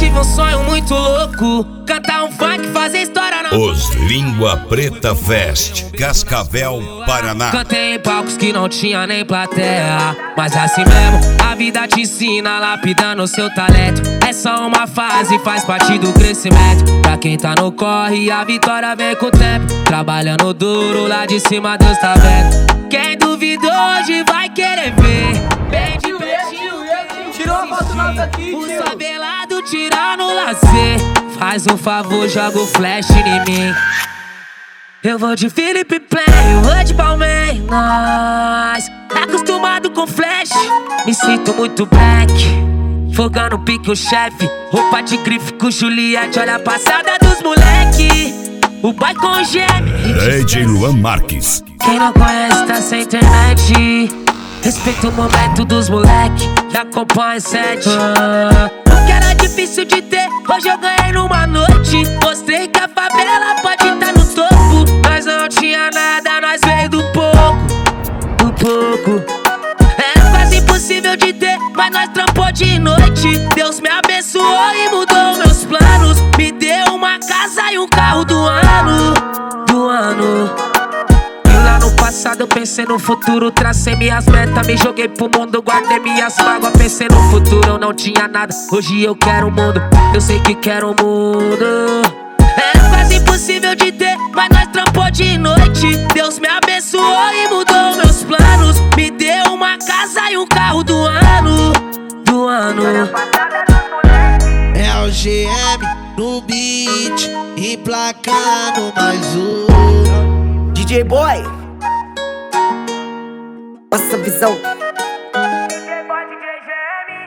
tive um sonho muito louco, cantar um funk, fazer história na... Os Língua Preta Fest, Cascavel, Paraná. Cantei em palcos que não tinha nem plateia, mas assim mesmo a vida te ensina, lapidando o seu talento. É só uma fase, faz parte do crescimento. Pra quem tá no corre, a vitória vem com o tempo. Trabalhando duro, lá de cima Deus tá vendo. Quem duvidou hoje vai querer ver. Bem de pertinho, tirou uma foto nossa aqui, o sabelado tirando o lazer. Faz um favor, joga o flash em mim. Eu vou de Felipe Play, eu vou de Palmeiras. Acostumado com flash, me sinto muito black. Fogando pique o chefe, roupa de grife com Juliette. Olha a passada dos moleque, o boy com gêmeo. DJ Luan Marques. Quem não conhece tá sem internet. Respeita o momento dos moleque e acompanha sete. O que era difícil de ter, hoje eu ganhei numa noite. Mostrei que a favela pode estar no topo. Nós não tinha nada, nós veio do pouco. Do pouco. Era quase impossível de ter, mas nós trampou de noite. Deus me abençoou e mudou meus planos. Me deu uma casa e um carro do ano. Do ano. E lá no passado eu pensei no futuro, tracei minhas metas, me joguei pro mundo, guardei minhas mágoas, pensei no futuro, eu não tinha nada. Hoje eu quero o mundo, eu sei que quero o mundo. Era quase impossível de ter, mas nós trampou de noite. Deus me abençoou e mudou meus planos. Me deu uma casa e um carro do ano. Do ano. É o GM no beat, emplacando mais um. DJ Boy, nossa visão.